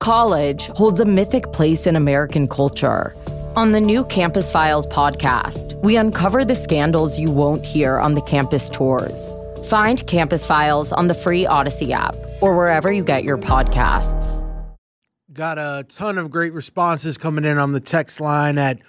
college holds a mythic place in American culture. On the new Campus Files podcast, we uncover the scandals you won't hear on the campus tours. Find Campus Files on the free Odyssey app or wherever you get your podcasts. Got a ton of great responses coming in on the text line at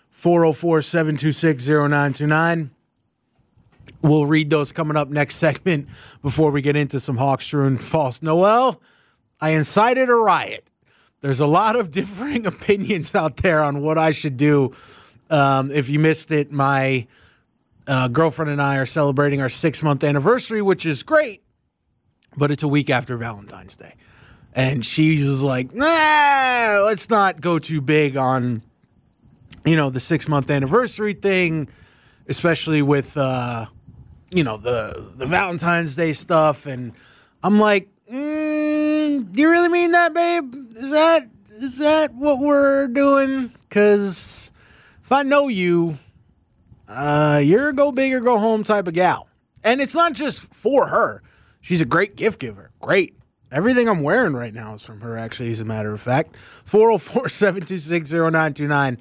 404-726-0929. We'll read those coming up next segment before we get into some Hawks true and false. Noel, I incited a riot. There's a lot of differing opinions out there on what I should do. If you missed it, my girlfriend and I are celebrating our 6-month anniversary, which is great, but it's a week after Valentine's Day. And she's like, let's not go too big on, the 6-month anniversary thing, especially with, the Valentine's Day stuff. And I'm like, do you really mean that, babe? Is that what we're doing? Because if I know you, you're a go big or go home type of gal. And it's not just for her. She's a great gift giver. Great. Everything I'm wearing right now is from her, actually, as a matter of fact. 404-726-0929.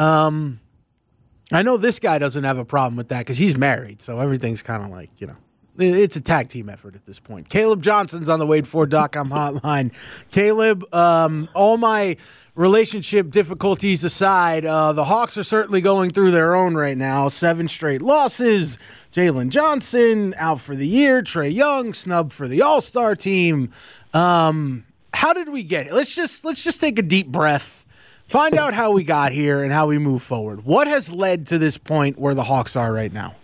I know this guy doesn't have a problem with that because he's married, so everything's kind of like, it's a tag team effort at this point. Caleb Johnson's on the WadeFord.com hotline. Caleb, all my relationship difficulties aside, the Hawks are certainly going through their own right now. 7 straight losses. Jalen Johnson out for the year. Trae Young snubbed for the All-Star team. How did we get it? Let's just take a deep breath. Find out how we got here and how we move forward. What has led to this point where the Hawks are right now?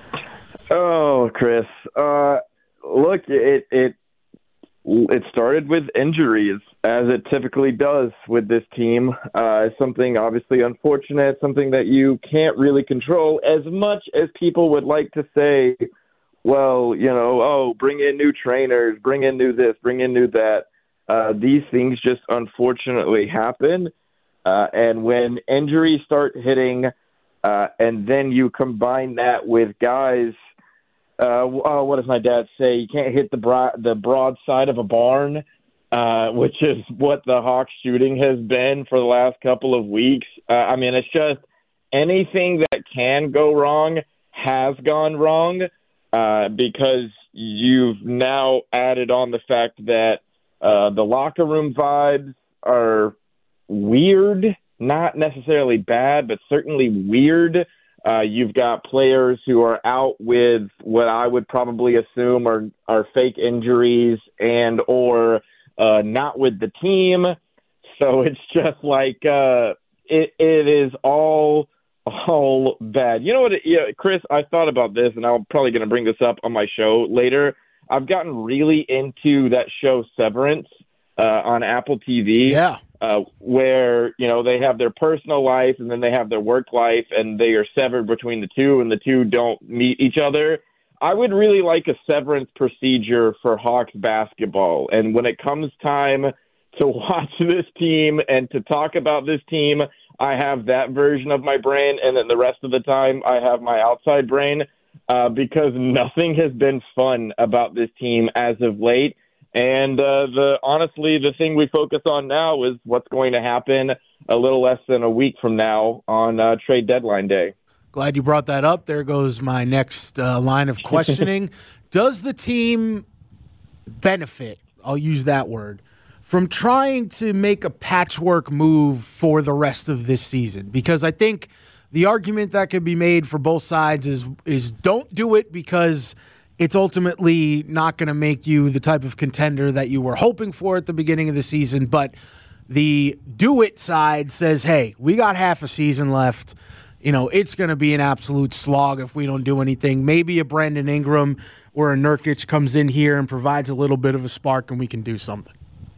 Oh, Chris. Look, it started with injuries, as it typically does with this team. Something obviously unfortunate, something that you can't really control, as much as people would like to say, well, bring in new trainers, bring in new this, bring in new that. These things just unfortunately happen. And when injuries start hitting, and then you combine that with guys, what does my dad say? You can't hit the broad side of a barn, which is what the Hawks shooting has been for the last couple of weeks. It's just anything that can go wrong has gone wrong, because you've now added on the fact that the locker room vibes are weird, not necessarily bad, but certainly weird. You've got players who are out with what I would probably assume are fake injuries and or not with the team. So it's just like it is all bad. You know what, Chris, I thought about this, and I'm probably going to bring this up on my show later. I've gotten really into that show Severance on Apple TV. Yeah. Where, they have their personal life and then they have their work life, and they are severed between the two, and the two don't meet each other. I would really like a severance procedure for Hawks basketball. And when it comes time to watch this team and to talk about this team, I have that version of my brain, and then the rest of the time I have my outside brain, because nothing has been fun about this team as of late. And honestly, the thing we focus on now is what's going to happen a little less than a week from now on trade deadline day. Glad you brought that up. There goes my next line of questioning. Does the team benefit, I'll use that word, from trying to make a patchwork move for the rest of this season? Because I think the argument that could be made for both sides is don't do it, because it's ultimately not going to make you the type of contender that you were hoping for at the beginning of the season. But the do-it side says, hey, we got half a season left. It's going to be an absolute slog if we don't do anything. Maybe a Brandon Ingram or a Nurkic comes in here and provides a little bit of a spark, and we can do something.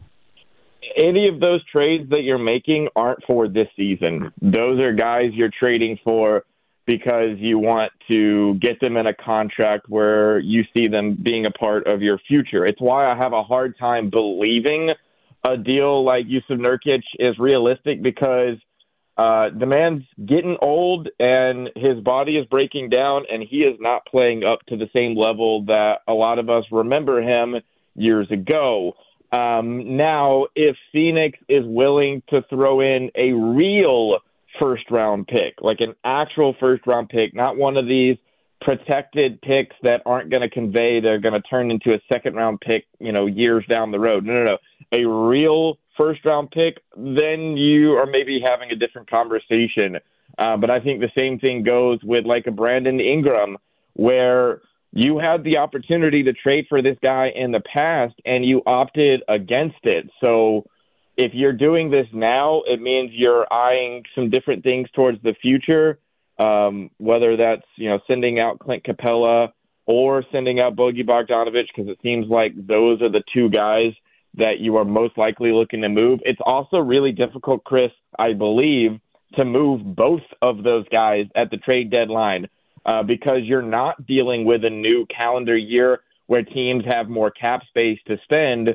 Any of those trades that you're making aren't for this season. Those are guys you're trading for because you want to get them in a contract where you see them being a part of your future. It's why I have a hard time believing a deal like Jusuf Nurkic is realistic, because the man's getting old and his body is breaking down, and he is not playing up to the same level that a lot of us remember him years ago. Now, if Phoenix is willing to throw in a real first-round pick, like an actual first-round pick, not one of these protected picks that aren't going to convey they're going to turn into a second-round pick, years down the road. No. A real first-round pick, then you are maybe having a different conversation. But I think the same thing goes with like a Brandon Ingram, where you had the opportunity to trade for this guy in the past and you opted against it. So if you're doing this now, it means you're eyeing some different things towards the future, whether that's, sending out Clint Capella or sending out Bogey Bogdanovic, because it seems like those are the two guys that you are most likely looking to move. It's also really difficult, Chris, I believe, to move both of those guys at the trade deadline because you're not dealing with a new calendar year where teams have more cap space to spend.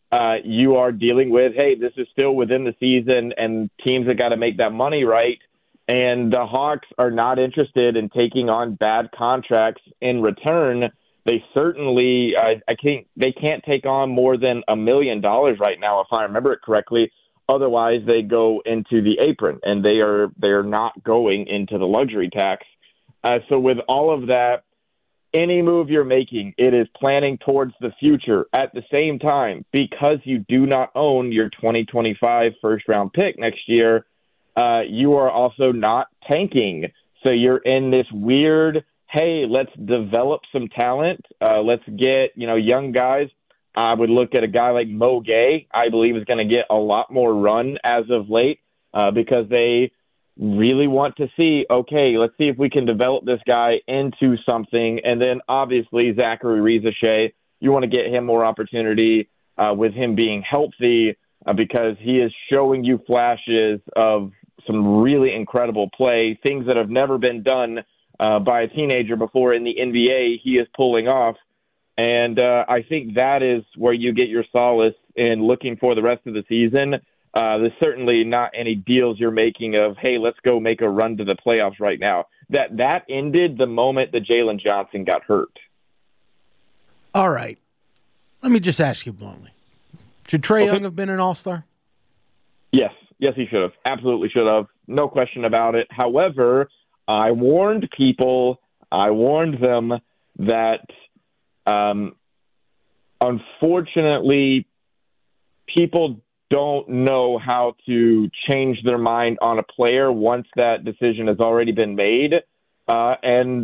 You are dealing with, hey, this is still within the season and teams have got to make that money right. And the Hawks are not interested in taking on bad contracts in return. They certainly, they can't take on more than $1 million right now, if I remember it correctly. Otherwise, they go into the apron, and they are not going into the luxury tax. So with all of that, any move you're making, it is planning towards the future. At the same time, because you do not own your 2025 first-round pick next year, you are also not tanking. So you're in this weird, hey, let's develop some talent. Let's get, young guys. I would look at a guy like Mo Gay, I believe is going to get a lot more run as of late because they really want to see, okay, let's see if we can develop this guy into something. And then obviously Zachary Riza-Shea, you want to get him more opportunity with him being healthy because he is showing you flashes of some really incredible play, things that have never been done by a teenager before in the NBA. He is pulling off. And I think that is where you get your solace in looking for the rest of the season. There's certainly not any deals you're making of, hey, let's go make a run to the playoffs right now. That ended the moment that Jalen Johnson got hurt. All right. Let me just ask you bluntly. Should Trae Young have been an all-star? Yes. Yes, he should have. Absolutely should have. No question about it. However, I warned them that unfortunately, people don't know how to change their mind on a player once that decision has already been made. And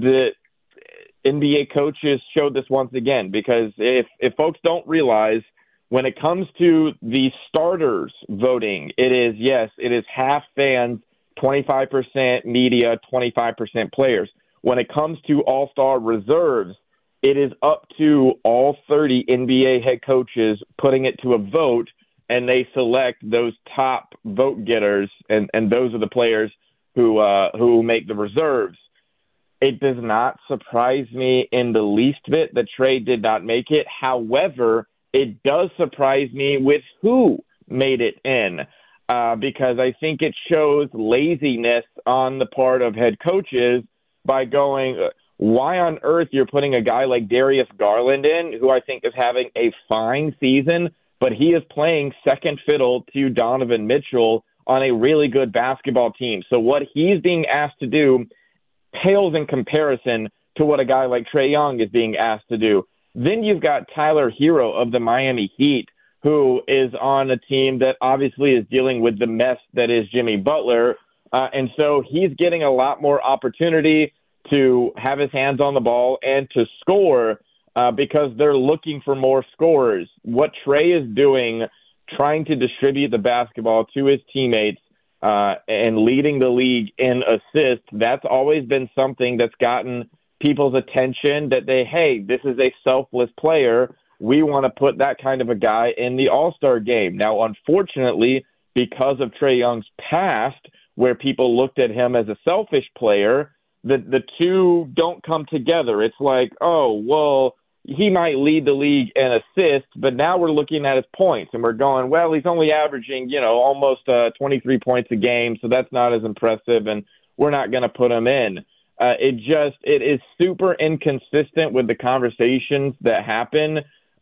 NBA coaches showed this once again, because if folks don't realize, when it comes to the starters voting, it is half fans, 25% media, 25% players. When it comes to all-star reserves, it is up to all 30 NBA head coaches putting it to a vote, and they select those top vote getters, and those are the players who make the reserves. It does not surprise me in the least bit that Trae did not make it. However, it does surprise me with who made it in, because I think it shows laziness on the part of head coaches by going, why on earth you're putting a guy like Darius Garland in, who I think is having a fine season, but he is playing second fiddle to Donovan Mitchell on a really good basketball team. So what he's being asked to do pales in comparison to what a guy like Trae Young is being asked to do. Then you've got Tyler Hero of the Miami Heat, who is on a team that obviously is dealing with the mess that is Jimmy Butler. And so he's getting a lot more opportunity to have his hands on the ball and to score because they're looking for more scorers. What Trae is doing, trying to distribute the basketball to his teammates and leading the league in assists, that's always been something that's gotten people's attention, that hey, this is a selfless player. We want to put that kind of a guy in the All-Star game. Now, unfortunately, because of Trae Young's past, where people looked at him as a selfish player, the two don't come together. It's like, oh, well, he might lead the league in assists, but now we're looking at his points, and we're going, well, he's only averaging, almost 23 points a game, so that's not as impressive, and we're not going to put him in. It is super inconsistent with the conversations that happen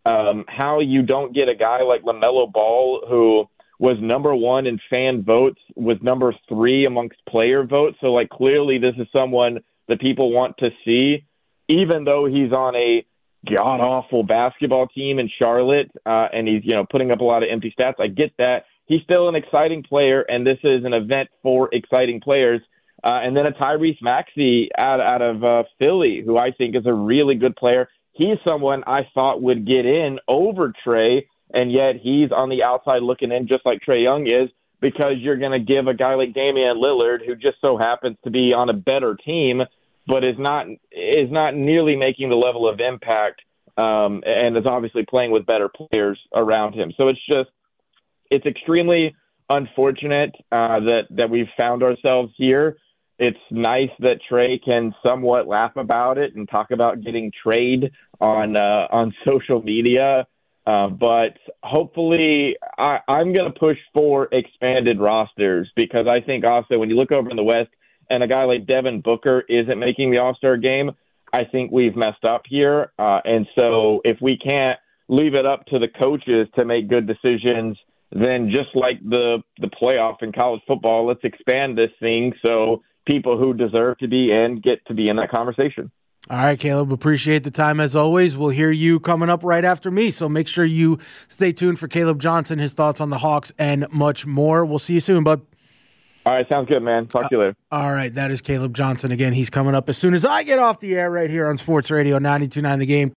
how you don't get a guy like LaMelo Ball, who was number 1 in fan votes, was number 3 amongst player votes. So, like, clearly this is someone that people want to see, even though he's on a god-awful basketball team in Charlotte, and he's, putting up a lot of empty stats. I get that. He's still an exciting player, and this is an event for exciting players. And then a Tyrese Maxey out of Philly, who I think is a really good player. He's someone I thought would get in over Trae, and yet he's on the outside looking in just like Trae Young is, because you're going to give a guy like Damian Lillard, who just so happens to be on a better team, but is not nearly making the level of impact, and is obviously playing with better players around him. So it's extremely unfortunate that we've found ourselves here. It's nice that Trae can somewhat laugh about it and talk about getting trade on social media. But hopefully I'm going to push for expanded rosters, because I think also when you look over in the West and a guy like Devin Booker isn't making the All-Star game, I think we've messed up here. And so if we can't leave it up to the coaches to make good decisions, then just like the playoff in college football, let's expand this thing so people who deserve to be in get to be in that conversation. All right, Caleb, appreciate the time as always. We'll hear you coming up right after me, so make sure you stay tuned for Caleb Johnson, his thoughts on the Hawks, and much more. We'll see you soon, bud. All right, sounds good, man. Talk to you later. All right, that is Caleb Johnson. Again, he's coming up as soon as I get off the air right here on Sports Radio 92.9 The Game.